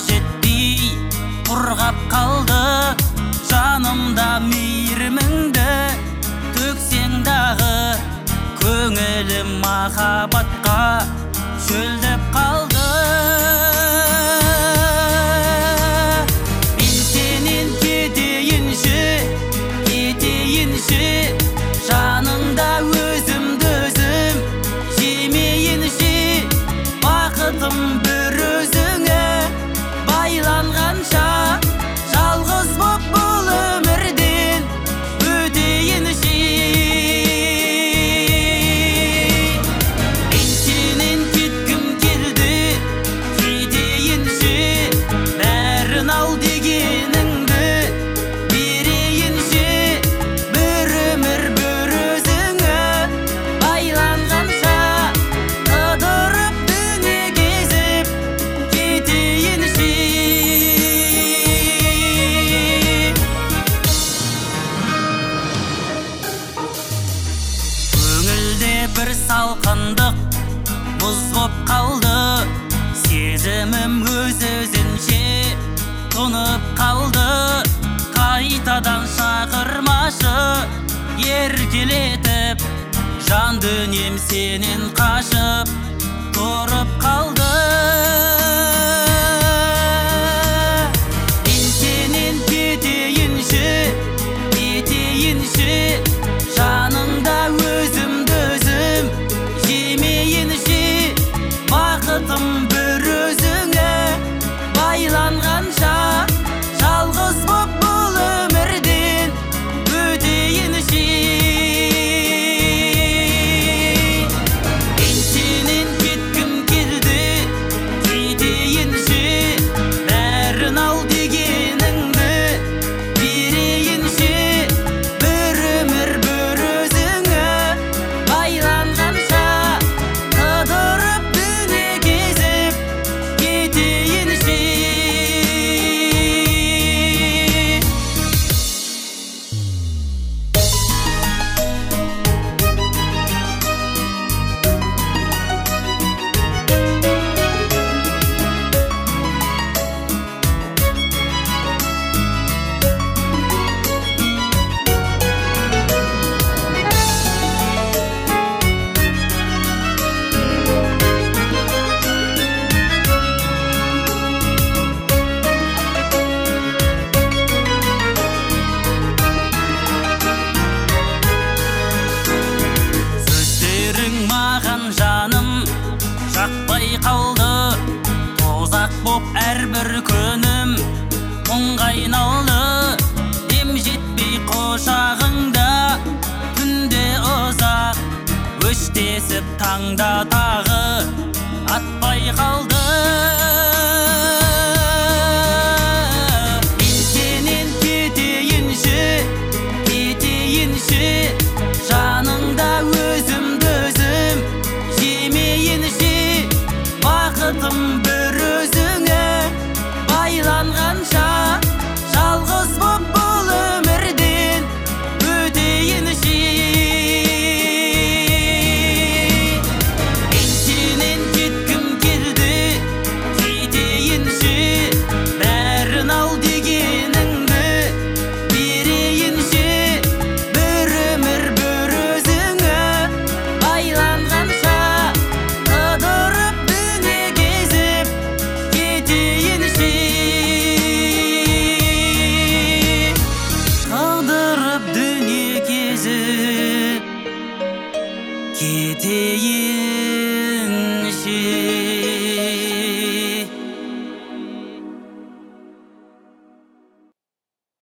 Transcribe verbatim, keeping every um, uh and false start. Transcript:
жетпей құрғап қалды. Жанымда мейіріміңді төксең дағы, көңілім махаббатқа шөлдеп қалды. Мен сенен кетейінші, кетейінші, жаныңда өзімді өзім жемейінші. Бақытым бір өзіңе байланғанша, жалғыз боп бұл өмірден өтейінші. Мен сенен кеткім келді, кетейінші, бәрін ал дегеніңді берейінші. Бір өмір бір өзіңе байланғанша, қыдырып дүние кезіп кетейінші. Көңілде бір салқындық мұз боп қалды, сезімім өз-өзінше тұнып қалды. Қайтадан шақырмашы еркелетіп, жан дүнием сенен қашып тұрып қалды. Мен сенен кетейінші, кетейінші, жаныңда өзімді өзім жемейінші. Бақытым бір өзіңе байланғанша, жалғыз боп бұл өмірден өтейінші. Мен сенен кеткім келді, кетейінші, бәрін ал дегеніңді берейінші. Бір өмір бір өзіңе байланғанша, қыдырып дүние кезіп кетейінші. Сөздерің маған жаным жақпай қалды, тозақ боп әрбір күнім мұңға айналды. Дем жетпей құшағыңда түнде ұзақ өштесіп, таңда тағы атпай қалды. Мен сенен кетейінші, кетейінші, жаныңда өзімді өзім жемейінші. Бақытым бір өзіңе байланғанша, жалғыз боп бұл өмірден өтейінші. Мен сенен кеткім келді, кетейінші, бәрін ал дегеніңді берейінші. Бір өмір бір өзіңе байланғанша, қыдырып дүние кезіп кетейінші. Қыдырып дүние кезіп кетейінші.